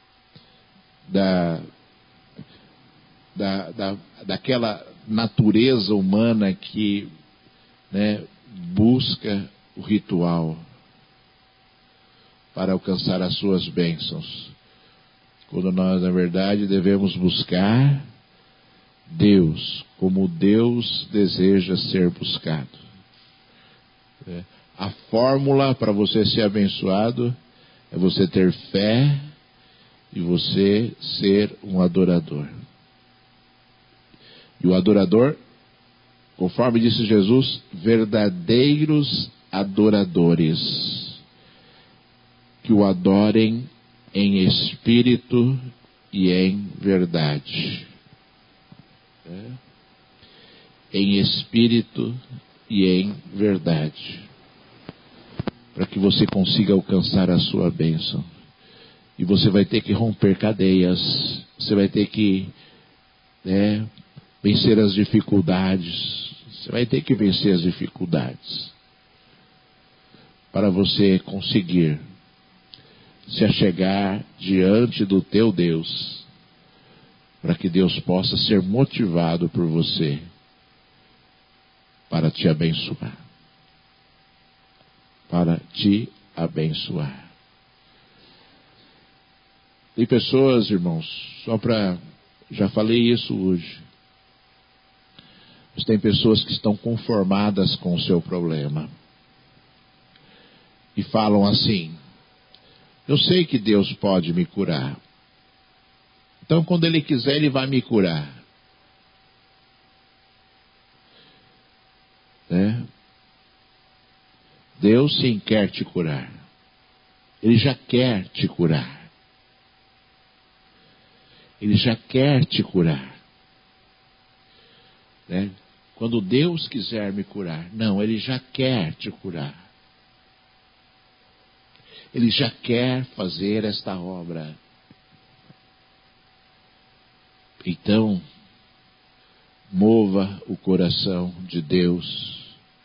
[SPEAKER 1] daquela natureza humana que, né, busca o ritual para alcançar as suas bênçãos. Quando nós, na verdade, devemos buscar Deus como Deus deseja ser buscado. A fórmula para você ser abençoado é você ter fé e você ser um adorador. E o adorador, conforme disse Jesus, verdadeiros adoradores, que o adorem em espírito e em verdade. Em espírito e em verdade. Para que você consiga alcançar a sua bênção. E você vai ter que romper cadeias. Você vai ter que, né, vencer as dificuldades. Você vai ter que vencer as dificuldades. Para você conseguir se achegar diante do teu Deus, para que Deus possa ser motivado por você para te abençoar. Para te abençoar. Tem pessoas, irmãos, já falei isso hoje, mas tem pessoas que estão conformadas com o seu problema e falam assim: eu sei que Deus pode me curar. Então, quando Ele quiser, Ele vai me curar. Né? Deus sim quer te curar. Ele já quer te curar. Ele já quer te curar. Né? Quando Deus quiser me curar. Não, Ele já quer te curar. Ele já quer fazer esta obra. Então, mova o coração de Deus.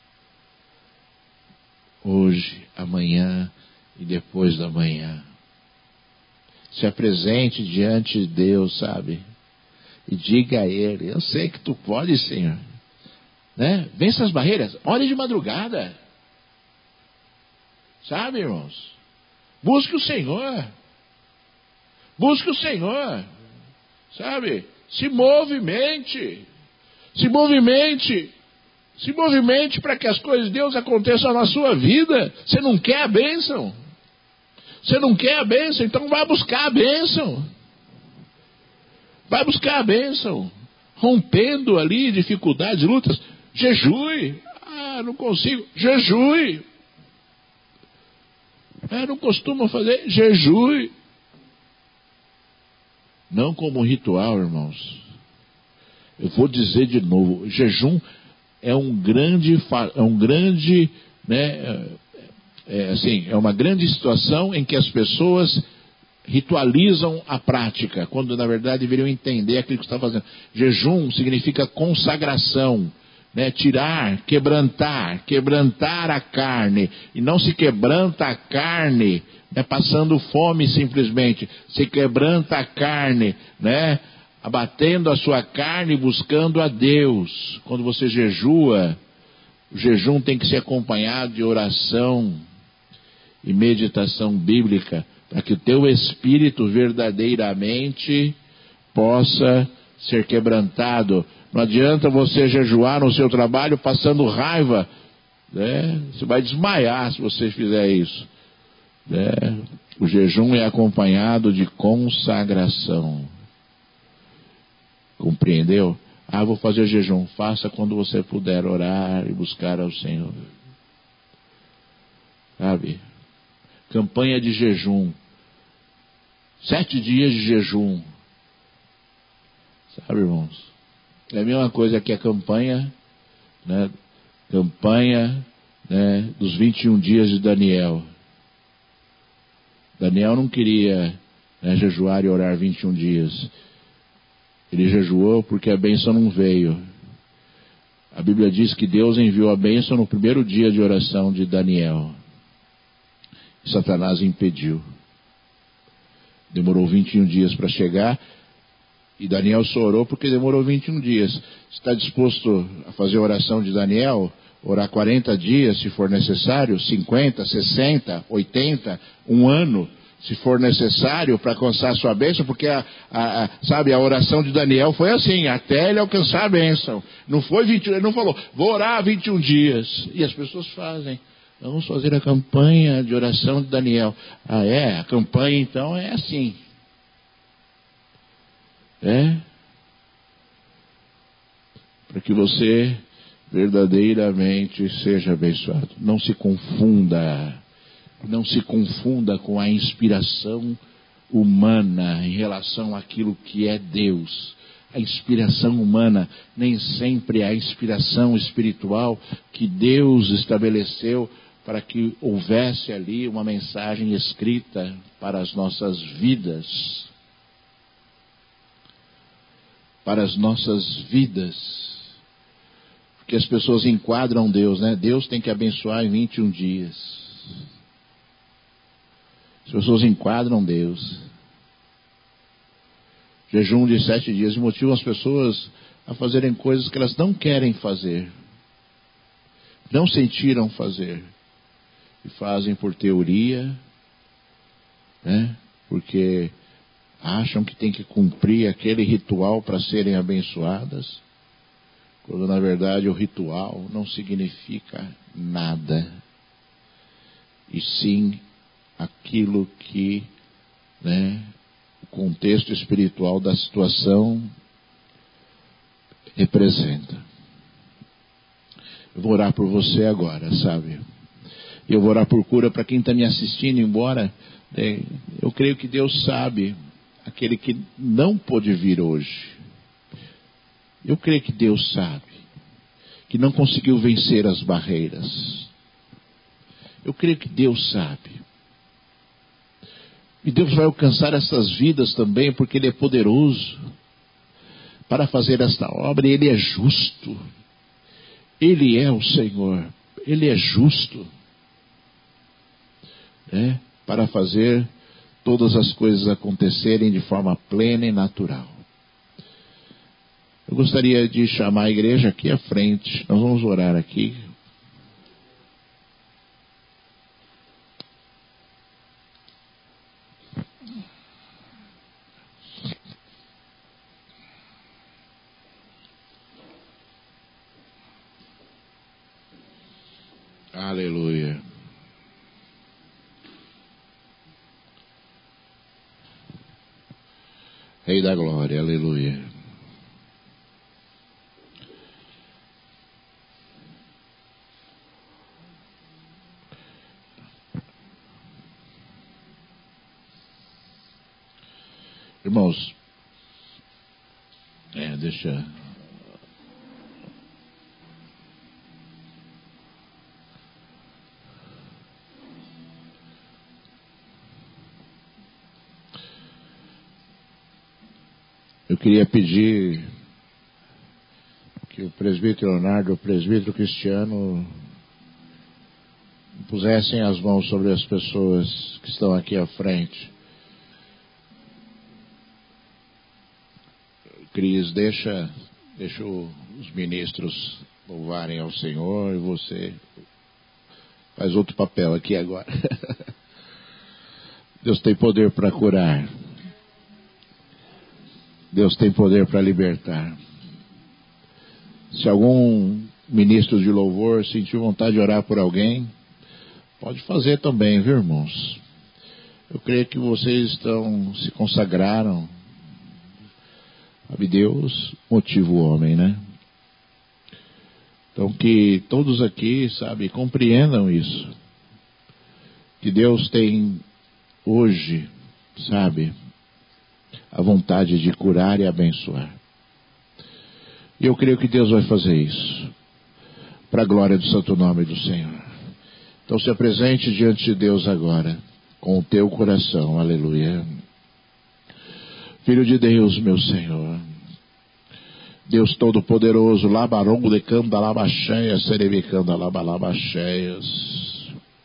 [SPEAKER 1] Hoje, amanhã e depois da manhã. Se apresente diante de Deus, sabe? E diga a Ele: eu sei que Tu pode, Senhor. Né? Vença as barreiras. Ore de madrugada. Sabe, irmãos? Busque o Senhor. Busque o Senhor. Sabe? Se movimente. Se movimente. Se movimente para que as coisas de Deus aconteçam na sua vida. Você não quer a bênção? Você não quer a bênção? Então vai buscar a bênção. Vai buscar a bênção. Rompendo ali dificuldades, lutas. Jejue. Ah, não consigo. Jejue. Não costumo fazer. Jejue. Não como ritual, irmãos. Eu vou dizer de novo. Jejum é uma grande situação em que as pessoas ritualizam a prática, quando na verdade deveriam entender aquilo que está fazendo. Jejum significa consagração, né? Tirar, quebrantar a carne. E não se quebranta a carne, né, passando fome simplesmente. Se quebranta a carne, né, abatendo a sua carne e buscando a Deus. Quando você jejua, o jejum tem que ser acompanhado de oração e meditação bíblica, para que o teu espírito verdadeiramente possa ser quebrantado. Não adianta você jejuar no seu trabalho passando raiva, né? Você vai desmaiar se você fizer isso, né? O jejum é acompanhado de consagração. Compreendeu? Vou fazer jejum. Faça quando você puder orar e buscar ao Senhor. Sabe? Campanha de jejum. 7 dias de jejum. Sabe, irmãos? É a mesma coisa que a campanha, né? Campanha, né, dos 21 dias de Daniel. Daniel não queria, né, jejuar e orar 21 dias. Ele jejuou porque a bênção não veio. A Bíblia diz que Deus enviou a bênção no primeiro dia de oração de Daniel. E Satanás impediu. Demorou 21 dias para chegar. E Daniel só orou porque demorou 21 dias. Você está disposto a fazer a oração de Daniel? Orar 40 dias, se for necessário, 50, 60, 80, um ano, se for necessário, para alcançar a sua bênção, porque a oração de Daniel foi assim, até ele alcançar a bênção. Não foi 21, ele não falou, vou orar 21 dias. E as pessoas fazem. Vamos fazer a campanha de oração de Daniel. A campanha então é assim. Para que você verdadeiramente seja abençoado. Não se confunda com a inspiração humana em relação àquilo que é Deus. A inspiração humana nem sempre é a inspiração espiritual que Deus estabeleceu para que houvesse ali uma mensagem escrita para as nossas vidas. Para as nossas vidas. Porque as pessoas enquadram Deus, né? Deus tem que abençoar em 21 dias. As pessoas enquadram Deus. Jejum de 7 dias motivam as pessoas a fazerem coisas que elas não querem fazer. Não sentiram fazer. E fazem por teoria, né? Porque acham que tem que cumprir aquele ritual para serem abençoadas. Quando na verdade o ritual não significa nada. E sim aquilo que, né, o contexto espiritual da situação representa. Eu vou orar por você agora, sabe? Eu vou orar por cura para quem está me assistindo, embora eu creio que Deus sabe aquele que não pôde vir hoje. Eu creio que Deus sabe que não conseguiu vencer as barreiras. Eu creio que Deus sabe. E Deus vai alcançar essas vidas também, porque Ele é poderoso para fazer esta obra, e Ele é justo. Ele é o Senhor. Ele é justo, né, para fazer todas as coisas acontecerem de forma plena e natural. Eu gostaria de chamar a igreja aqui à frente. Nós vamos orar aqui. Aleluia. Rei da glória, aleluia. Irmãos, deixa... Eu queria pedir que o presbítero Leonardo, o presbítero Cristiano, pusessem as mãos sobre as pessoas que estão aqui à frente. Cris, deixa os ministros louvarem ao Senhor e você faz outro papel aqui agora. Deus tem poder para curar. Deus tem poder para libertar. Se algum ministro de louvor sentir vontade de orar por alguém, pode fazer também, viu, irmãos? Eu creio que vocês se consagraram. Sabe, Deus motiva o homem, né? Então que todos aqui, sabe, compreendam isso. Que Deus tem hoje, sabe, a vontade de curar e abençoar. E eu creio que Deus vai fazer isso, para a glória do santo nome do Senhor. Então se apresente diante de Deus agora, com o teu coração, aleluia. Filho de Deus, meu Senhor, Deus Todo-Poderoso, labarongo de canda labacheias, serebicanda labalabacheias.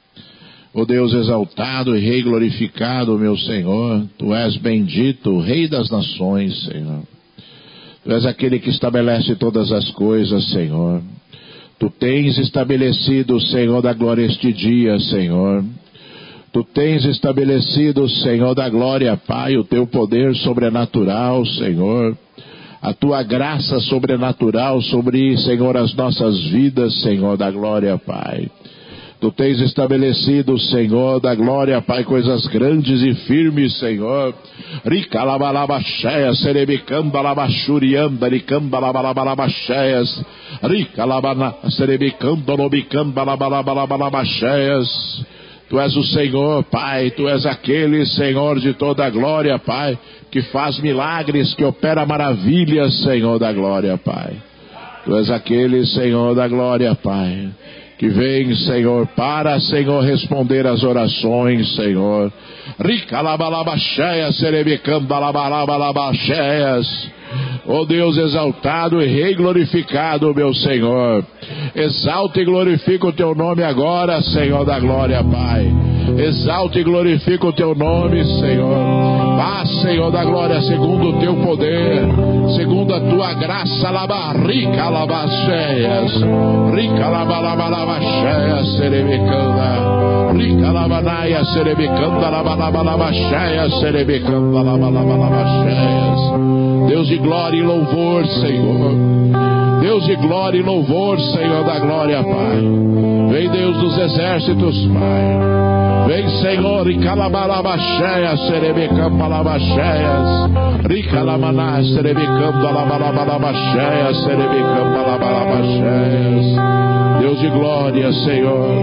[SPEAKER 1] Ó Deus exaltado e Rei glorificado, meu Senhor, Tu és bendito, Rei das nações, Senhor. Tu és aquele que estabelece todas as coisas, Senhor. Tu tens estabelecido, Senhor da glória, este dia, Senhor. Tu tens estabelecido, Senhor da glória, Pai, o Teu poder sobrenatural, Senhor. A Tua graça sobrenatural sobre, Senhor, as nossas vidas, Senhor da glória, Pai. Tu tens estabelecido, Senhor da glória, Pai, coisas grandes e firmes, Senhor. Rica labalabacheias, serebicamba labachurianda, ricamba labalabacheias, rica labana, serebicamba lobicamba labalabacheias. Tu és o Senhor, Pai, Tu és aquele, Senhor, de toda a glória, Pai, que faz milagres, que opera maravilhas, Senhor da glória, Pai. Tu és aquele, Senhor da glória, Pai, que vem, Senhor, para, Senhor, responder às orações, Senhor. Rica labalabacheias, serebicamba labalabacheias. Ó Deus exaltado e Rei glorificado, meu Senhor. Exalta e glorifica o Teu nome agora, Senhor da glória, Pai. Exalta e glorifica o Teu nome, Senhor. Vá, Senhor da glória, segundo o Teu poder, segundo a Tua graça, rica labacheias, rica labalabacheias, serebicanda, rica labanaia, serebicanda, labalabacheias, serebicanda, labalabacheias. Deus de glória e louvor, Senhor. Deus de glória e louvor, Senhor da glória, Pai. Vem, Deus dos exércitos, Pai. Vem, Senhor, e calabalabacheias, serebecamba labacheias, ricalamanai, serebecamba labalabacheias, serebecamba labalabacheias. Deus de glória, Senhor.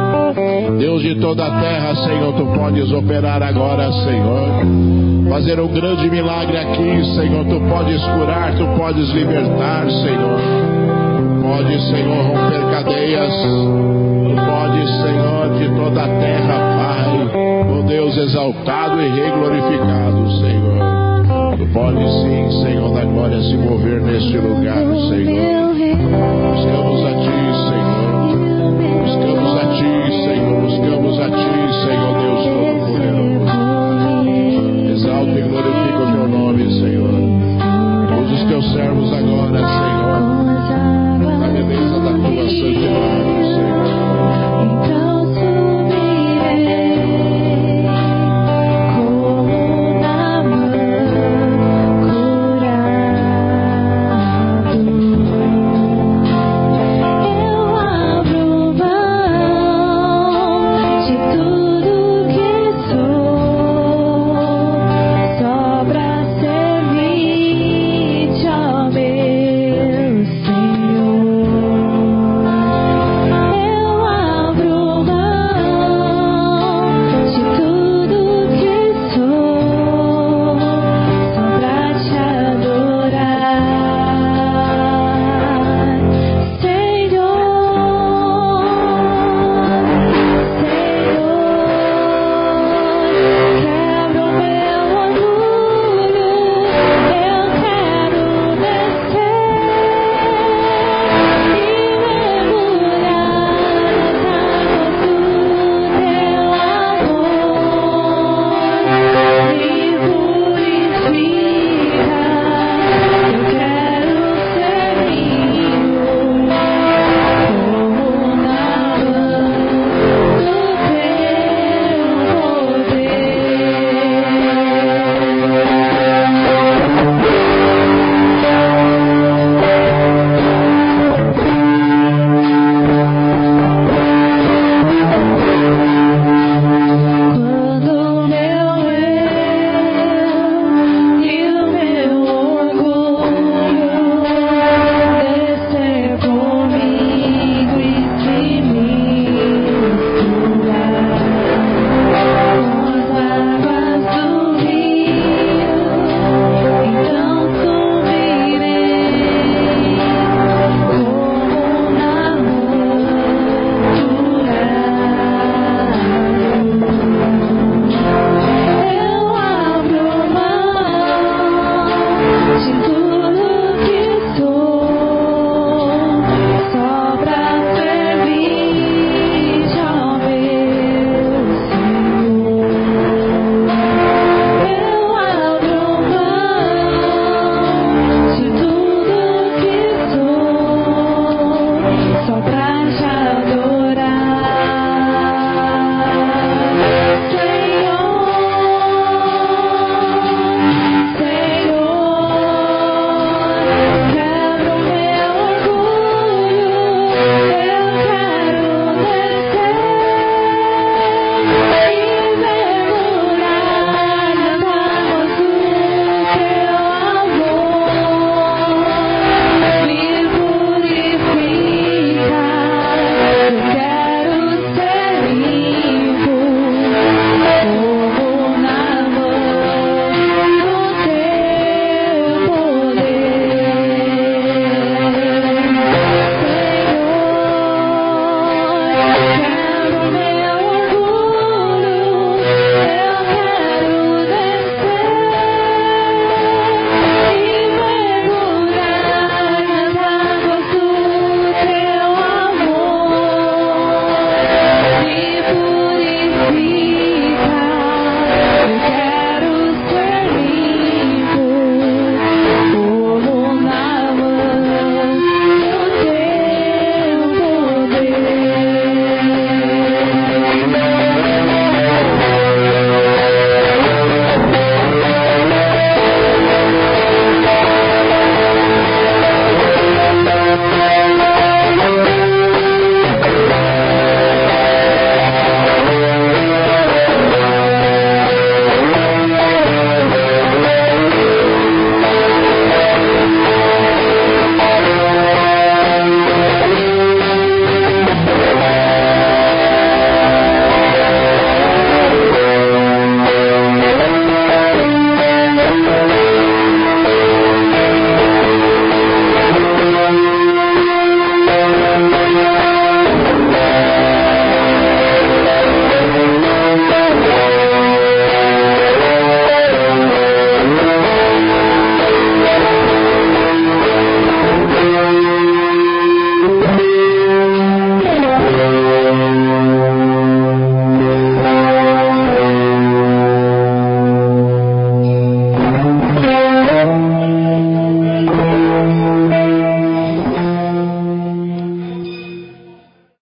[SPEAKER 1] Deus de toda a terra, Senhor, Tu podes operar agora, Senhor. Fazer um grande milagre aqui, Senhor. Tu podes curar, Tu podes libertar, Senhor. Pode, Senhor, romper cadeias. Tu podes, Senhor, de toda a terra, Pai. Oh Deus exaltado e Rei glorificado, Senhor. Tu podes sim, Senhor da glória, se mover neste lugar, Senhor.